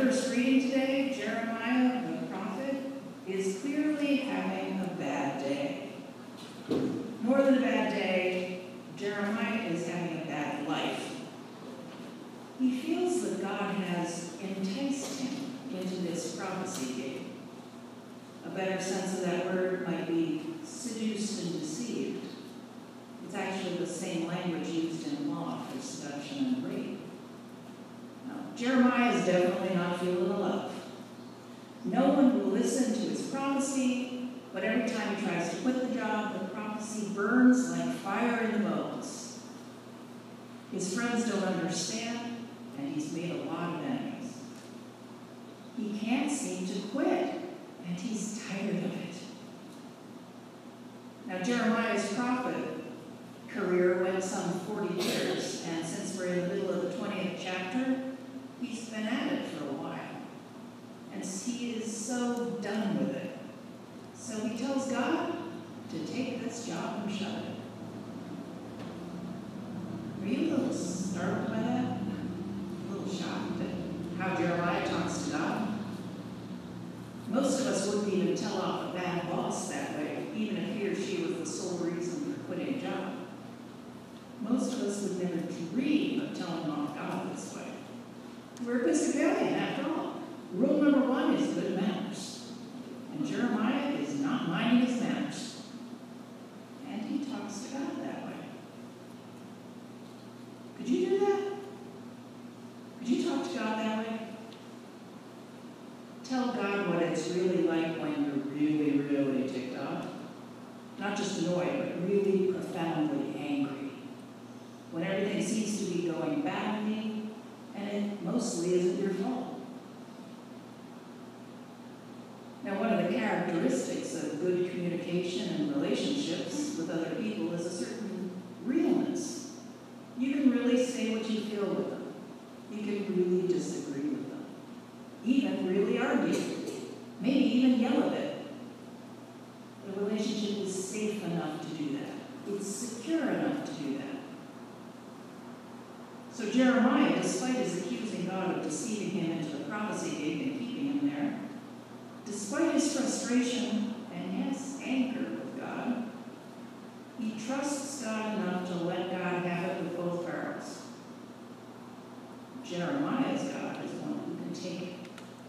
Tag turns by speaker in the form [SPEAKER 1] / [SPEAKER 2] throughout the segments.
[SPEAKER 1] first reading today, Jeremiah, the prophet, is clearly having a bad day. More than a bad day, Jeremiah is having a bad life. He feels that God has enticed him into this prophecy game. A better sense of that word might be seduced and deceived. It's actually the same language used in law for seduction and rape. Now, Jeremiah is definitely not feeling the love. No one will listen to his prophecy, but every time he tries to quit the job, the prophecy burns like fire in the bones. His friends don't understand, and he's made a lot of enemies. He can't seem to quit, and he's tired of it. Now, Jeremiah's prophet career went some 40 years, and since we're in the middle of the 20th chapter, he's been at it for a while. And he is so done with it. So he tells God to take this job and shut it. Are you a little startled by that? A little shocked at how Jeremiah talks to God? Most of us wouldn't even tell off a bad boss that way, even if he or she was the sole reason for quitting a job. Most of us would never dream of telling off God this way. We're Episcopalian, after all. Rule number 1 is good manners. And Jeremiah is not minding his manners. And he talks to God that way. Could you do that? Could you talk to God that way? Tell God what it's really like when you're really, really ticked off. Not just annoyed, but really profoundly angry. When everything seems to be going badly, and it mostly isn't your fault. Now, one of the characteristics of good communication and relationships with other people is a certain realness. You can really say what you feel with them. You can really disagree with them. Even really argue. Maybe even yell a bit. The relationship is safe enough to do that. It's secure enough to do that. So Jeremiah, despite his accusing God of deceiving him into the prophecy game and keeping him there, despite his frustration and his anger with God, he trusts God enough to let God have it with both barrels. Jeremiah's God is one who can take it.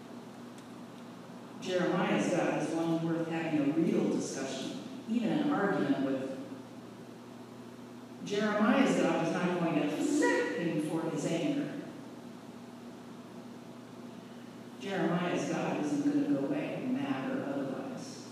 [SPEAKER 1] Jeremiah's God is one worth having a real discussion, even an argument with. Jeremiah's God is not going to sack him for his anger. Jeremiah's God isn't going to go away, mad or otherwise.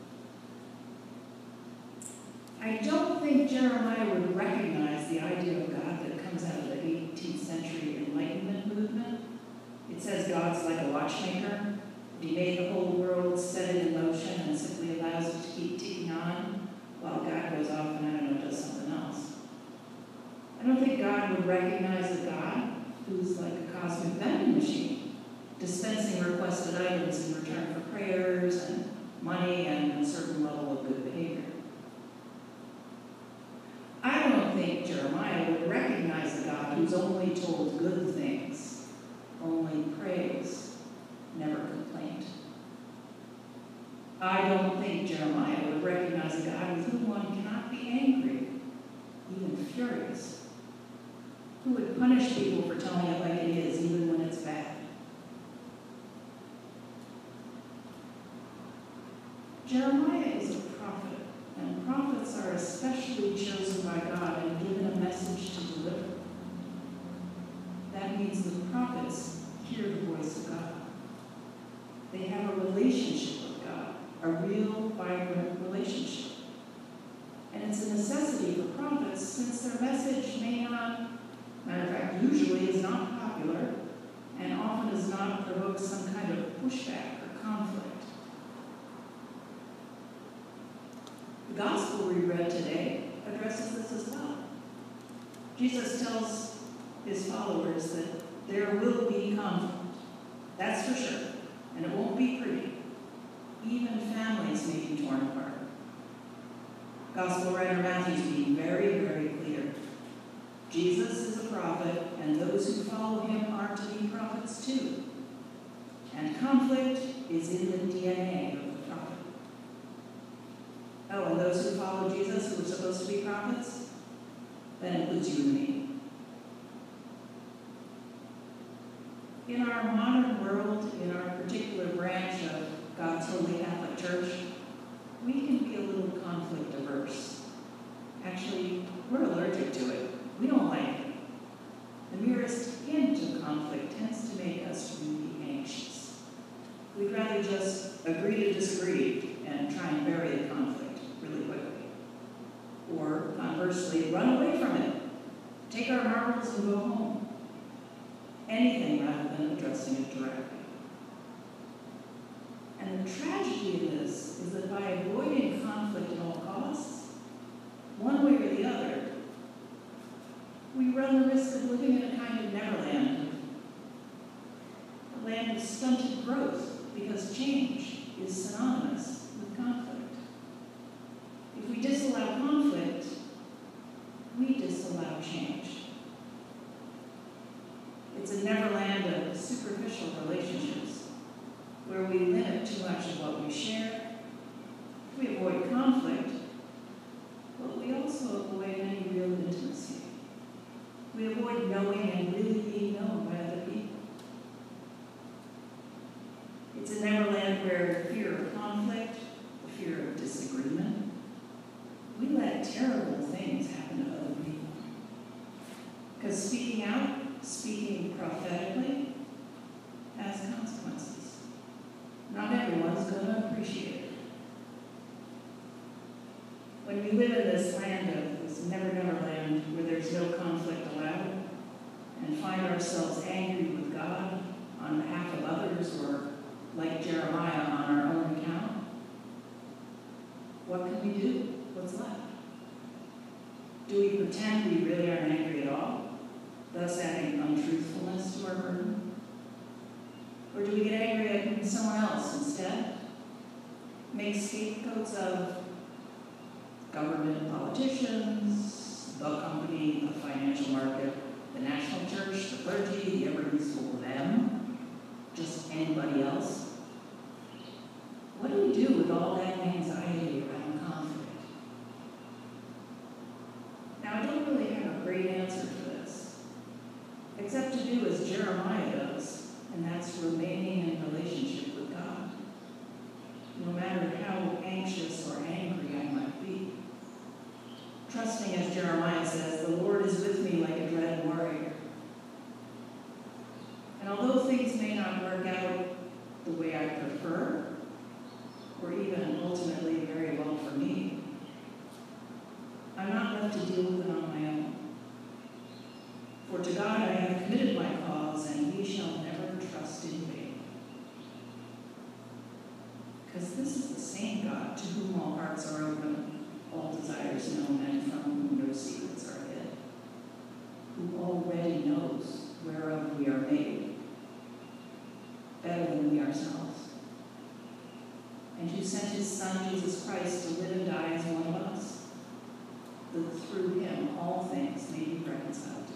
[SPEAKER 1] I don't think Jeremiah would recognize the idea of God that comes out of the 18th century Enlightenment movement. It says God's like a watchmaker. He made the whole world, set it in motion, and simply allows it to keep ticking on while God goes off and, I don't know, does something else. I don't think God would recognize a God who's like a cosmic vending machine, dispensing requested items in return for prayers and money and a certain level of good behavior. I don't think Jeremiah would recognize a God who's only told good things, only praise, never complaint. I don't think Jeremiah would recognize a God with whom one cannot be angry, even furious, who would punish people for telling it like it is, even when it's bad. Jeremiah is a prophet, and prophets are especially chosen by God and given a message to deliver. That means the prophets hear the voice of God. They have a relationship with God, a real, vibrant relationship. And it's a necessity for prophets since their message may not, matter of fact, usually is not popular and often does not provoke some kind of pushback or conflict. The gospel we read today addresses this as well. Jesus tells his followers that there will be conflict. That's for sure. And it won't be pretty. Even families may be torn apart. Gospel writer Matthew is being very, very clear. Jesus is a prophet, and those who follow him are to be prophets too. And conflict is in the DNA of the prophet. Oh, and those who follow Jesus, who are supposed to be prophets, that includes you and me. In our modern world, in our particular branch of God's Holy Catholic Church, we can be a little conflict averse. Actually, we're allergic to it. We don't like it. The merest hint of conflict tends to make us really anxious. We'd rather just agree to disagree and try and bury the conflict really quickly. Or, conversely, run away from it. Take our marbles and go home. Anything rather than addressing it directly. And the tragedy of this is that by avoiding conflict at all costs, one way or the other, we run the risk of living in a kind of neverland, a land of stunted growth, because change is synonymous with conflict. If we disallow conflict, we disallow change. It's a neverland of superficial relationships, where we limit too much of what we share. We avoid conflict, but we also avoid any real intimacy. We avoid knowing and really being known by other people. It's a neverland where the fear of conflict, the fear of disagreement, we let terrible things happen to other people. Because speaking out, speaking prophetically, has consequences. Not everyone's going to appreciate it. When we live in this land of this never land where there's no conflict allowed, and find ourselves angry with God on behalf of others, or like Jeremiah on our own account, what can we do? What's left? Do we pretend we really aren't angry at all, thus adding untruthfulness to our burden? Or do we get angry at someone else instead? Make scapegoats of government, politicians, the company, the financial market, the national church, the clergy, the ever useful them, just anybody else? What do we do with all that anxiety around conflict? Now, I don't really have a great answer for this, except to do as Jeremiah does, and that's remaining in relationship with God, no matter how anxious or angry I might be. Trusting, as Jeremiah says, the Lord is with me like a dread warrior. And although things may not work out the way I prefer, or even ultimately very well for me, I'm not left to deal with it on my own. For to God I have committed my cause, and he shall never trust in vain. Because this is the same God to whom all hearts are open, all desires known, and from whom no secrets are hid, who already knows whereof we are made, better than we ourselves, and who sent his Son, Jesus Christ, to live and die as one of us, that through him all things may be reconciled to